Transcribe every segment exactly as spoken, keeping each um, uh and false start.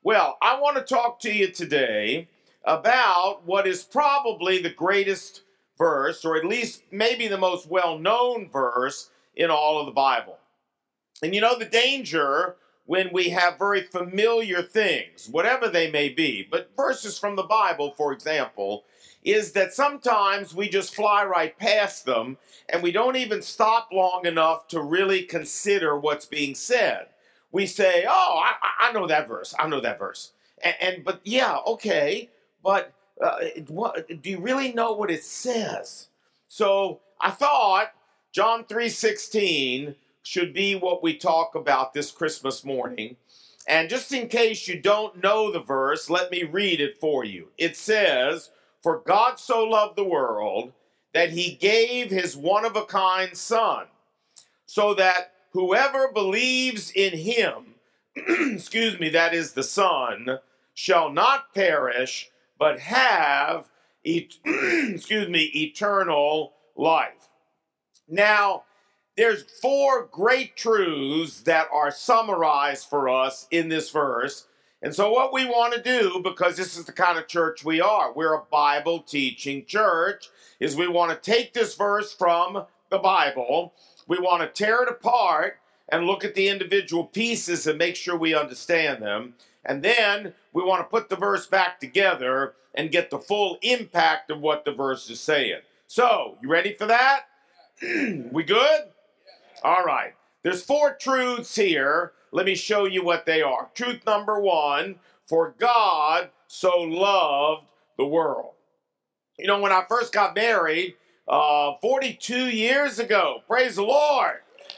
Well, I want to talk to you today about what is probably the greatest verse, or at least maybe the most well-known verse in all of the Bible. And you know the danger when we have very familiar things, whatever they may be, but verses from the Bible, for example, is that sometimes we just fly right past them and we don't even stop long enough to really consider what's being said. We say, oh, I, I know that verse. I know that verse. And, and but yeah, okay, but uh, what, do you really know what it says? So I thought John three sixteen should be what we talk about this Christmas morning. And just in case you don't know the verse, let me read it for you. It says, "For God so loved the world that he gave his one-of-a-kind Son, so that whoever believes in him," excuse me, that is the Son, "shall not perish, but have, et- excuse me, eternal life." Now, there's four great truths that are summarized for us in this verse. And so what we want to do, because this is the kind of church we are, we're a Bible teaching church, is we want to take this verse from the Bible, we want to tear it apart and look at the individual pieces and make sure we understand them. And then we want to put the verse back together and get the full impact of what the verse is saying. So, you ready for that? We good? All right. There's four truths here. Let me show you what they are. Truth number one, for God so loved the world. You know, when I first got married, uh, forty-two years ago, praise the Lord.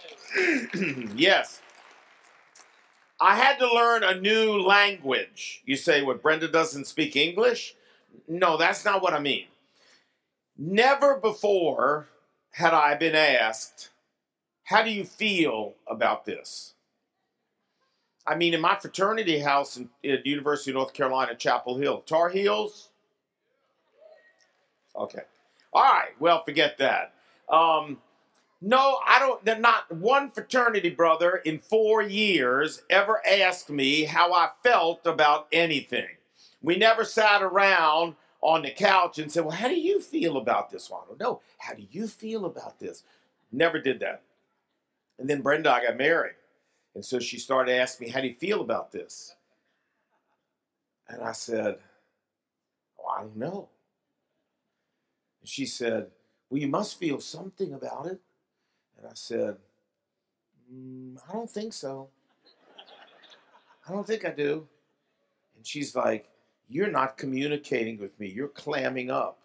Yes. I had to learn a new language. You say, what, Brenda doesn't speak English? No, that's not what I mean. Never before had I been asked, how do you feel about this? I mean, in my fraternity house in, at the University of North Carolina, Chapel Hill, Tar Heels? Okay. All right. Well, forget that. Um, no, I don't, not one fraternity brother in four years ever asked me how I felt about anything. We never sat around on the couch and said, well, how do you feel about this one? No, how do you feel about this? Never did that. And then Brenda, I got married. And so she started asking me, how do you feel about this? And I said, oh, I don't know. And she said, well, you must feel something about it. And I said, mm, I don't think so. I don't think I do. And she's like, you're not communicating with me. You're clamming up.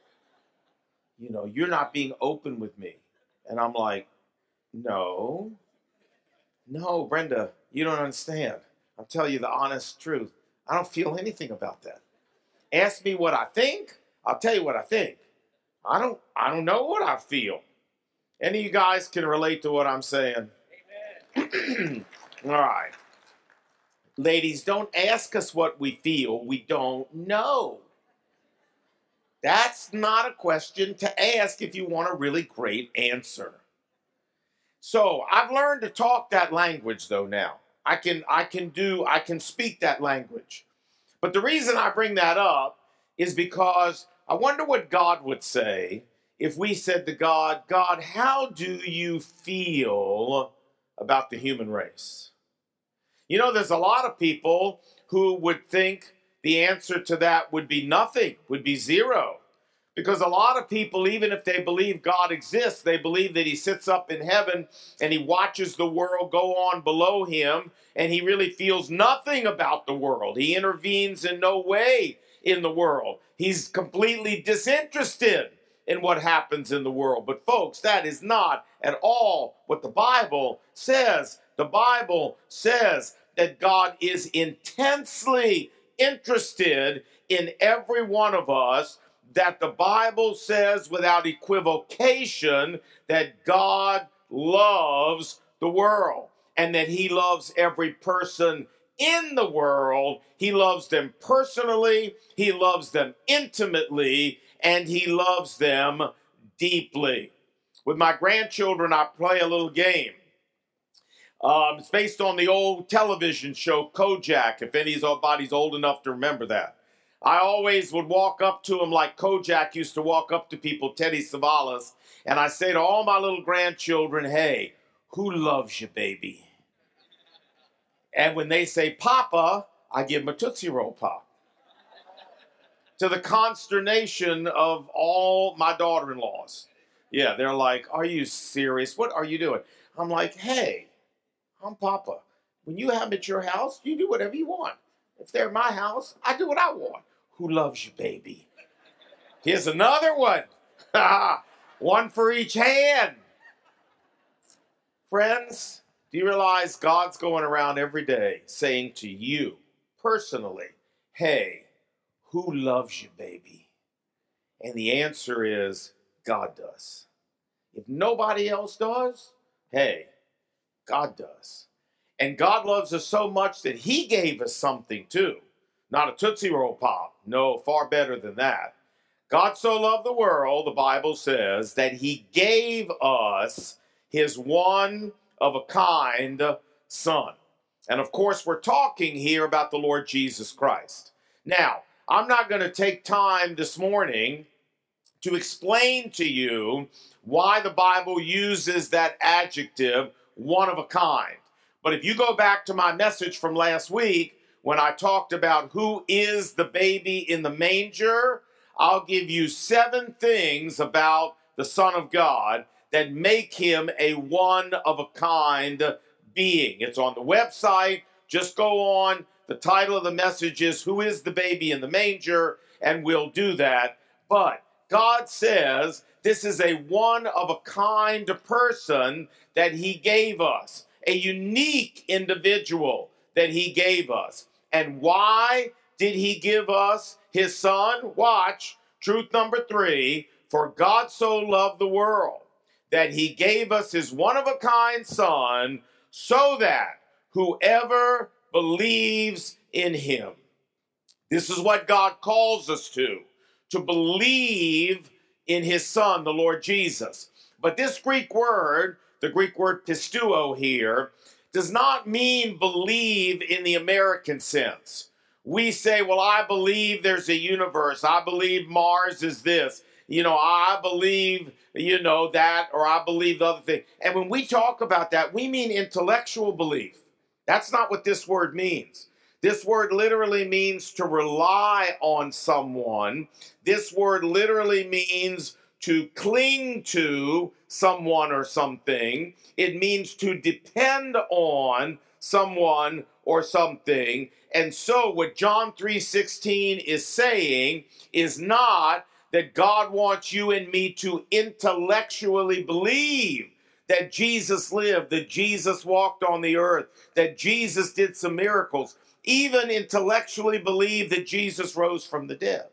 You know, you're not being open with me. And I'm like, no. No, Brenda, you don't understand. I'll tell you the honest truth. I don't feel anything about that. Ask me what I think. I'll tell you what I think. I don't I don't know what I feel. Any of you guys can relate to what I'm saying? Amen. All right. Ladies, don't ask us what we feel. We don't know. That's not a question to ask if you want a really great answer. So I've learned to talk that language though now. I can I can do I can speak that language. But the reason I bring that up is because I wonder what God would say if we said to God, God, how do you feel about the human race? You know, there's a lot of people who would think the answer to that would be nothing, would be zero. Because a lot of people, even if they believe God exists, they believe that he sits up in heaven and he watches the world go on below him, and he really feels nothing about the world. He intervenes in no way in the world. He's completely disinterested in what happens in the world. But folks, that is not at all what the Bible says. The Bible says that God is intensely interested in every one of us, that the Bible says without equivocation that God loves the world and that he loves every person in the world. He loves them personally, he loves them intimately, and he loves them deeply. With my grandchildren, I play a little game. Um, it's based on the old television show Kojak, if anybody's old enough to remember that. I always would walk up to him like Kojak used to walk up to people, Teddy Savalas, and I say to all my little grandchildren, hey, who loves you, baby? And when they say, Papa, I give them a Tootsie Roll Pop. To the consternation of all my daughter-in-laws. Yeah, they're like, are you serious? What are you doing? I'm like, hey, I'm Papa. When you have them at your house, you do whatever you want. If they're at my house, I do what I want. Who loves you, baby? Here's another one. One for each hand. Friends, do you realize God's going around every day saying to you personally, hey, who loves you, baby? And the answer is God does. If nobody else does, hey, God does. And God loves us so much that he gave us something too. Not a Tootsie Roll Pop. No, far better than that. God so loved the world, the Bible says, that he gave us his one of a kind son. And of course, we're talking here about the Lord Jesus Christ. Now, I'm not going to take time this morning to explain to you why the Bible uses that adjective, one of a kind. But if you go back to my message from last week, when I talked about who is the baby in the manger, I'll give you seven things about the Son of God that make him a one-of-a-kind being. It's on the website. Just go on. The title of the message is, Who is the Baby in the Manger? And we'll do that. But God says this is a one-of-a-kind person that he gave us, a unique individual that he gave us. And why did he give us his son? Watch, truth number three, for God so loved the world that he gave us his one-of-a-kind son so that whoever believes in him. This is what God calls us to, to believe in his son, the Lord Jesus. But this Greek word, the Greek word pisteuo here, does not mean believe in the American sense. We say, well, I believe there's a universe. I believe Mars is this. You know, I believe, you know, that, or I believe the other thing. And when we talk about that, we mean intellectual belief. That's not what this word means. This word literally means to rely on someone. This word literally means to cling to someone or something. It means to depend on someone or something. And so what John three sixteen is saying is not that God wants you and me to intellectually believe that Jesus lived, that Jesus walked on the earth, that Jesus did some miracles, even intellectually believe that Jesus rose from the dead.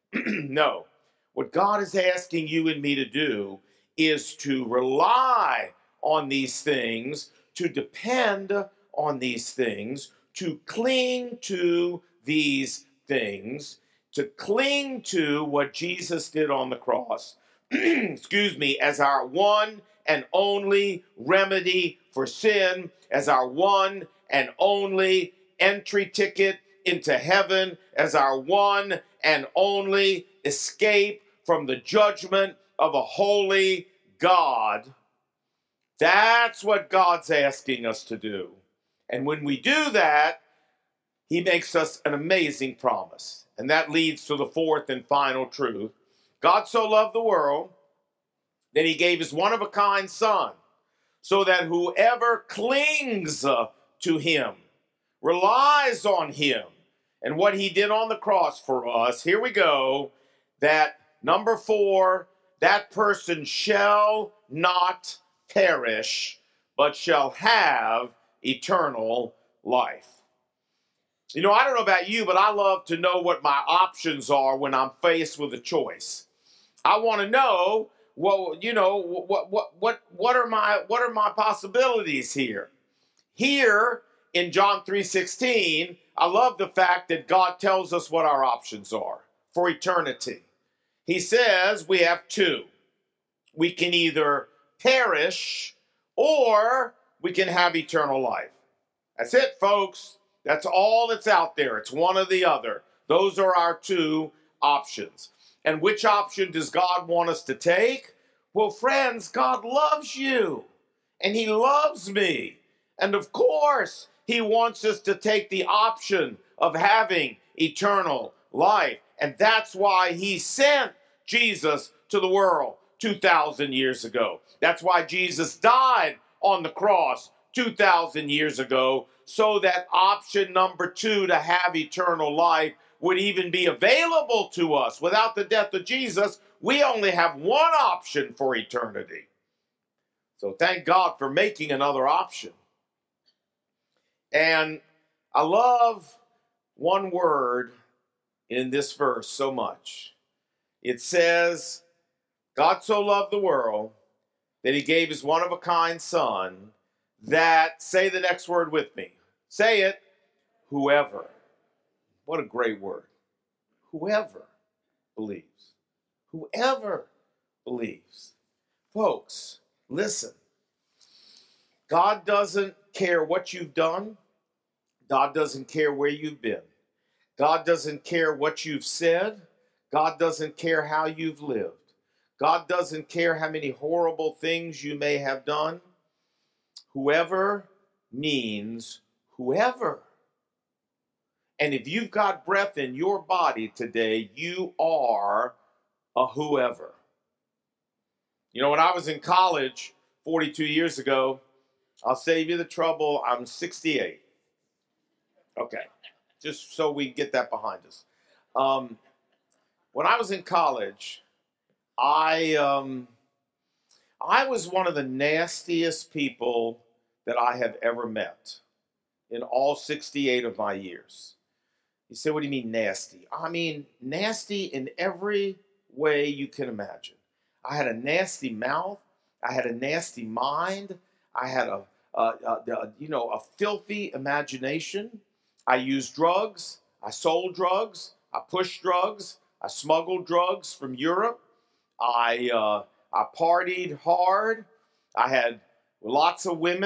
No. What God is asking you and me to do is to rely on these things, to depend on these things, to cling to these things, to cling to what Jesus did on the cross, excuse me, as our one and only remedy for sin, as our one and only entry ticket into heaven, as our one and only escape from the judgment of a holy God. That's what God's asking us to do. And when we do that, he makes us an amazing promise. And that leads to the fourth and final truth. God so loved the world that he gave his one-of-a-kind son, so that whoever clings to him, relies on him, and what he did on the cross for us, here we go, that number four, that person shall not perish, but shall have eternal life. You know, I don't know about you, but I love to know what my options are when I'm faced with a choice. I want to know, well, you know, what what what what are my what are my possibilities here? Here in John three sixteen, I love the fact that God tells us what our options are for eternity. He says we have two. We can either perish or we can have eternal life. That's it, folks. That's all that's out there. It's one or the other. Those are our two options. And which option does God want us to take? Well, friends, God loves you. And he loves me. And of course, he wants us to take the option of having eternal life. And that's why he sent Jesus to the world two thousand years ago. That's why Jesus died on the cross two thousand years ago, so that option number two, to have eternal life, would even be available to us. Without the death of Jesus, we only have one option for eternity. So thank God for making another option. And I love one word in this verse so much. It says, God so loved the world that he gave his one-of-a-kind son, that, say the next word with me. Say it, whoever. What a great word. Whoever believes. Whoever believes. Folks, listen. God doesn't care what you've done. God doesn't care where you've been. God doesn't care what you've said. God doesn't care how you've lived. God doesn't care how many horrible things you may have done. Whoever means whoever. And if you've got breath in your body today, you are a whoever. You know, when I was in college forty-two years ago, I'll save you the trouble, I'm sixty-eight. Okay, just so we get that behind us. Um, when I was in college, I um, I was one of the nastiest people that I have ever met in all sixty-eight of my years. You say, what do you mean nasty? I mean nasty in every way you can imagine. I had a nasty mouth. I had a nasty mind. I had a, a, a, a you know, a filthy imagination. I used drugs. I sold drugs. I pushed drugs. I smuggled drugs from Europe. I uh, I partied hard. I had lots of women.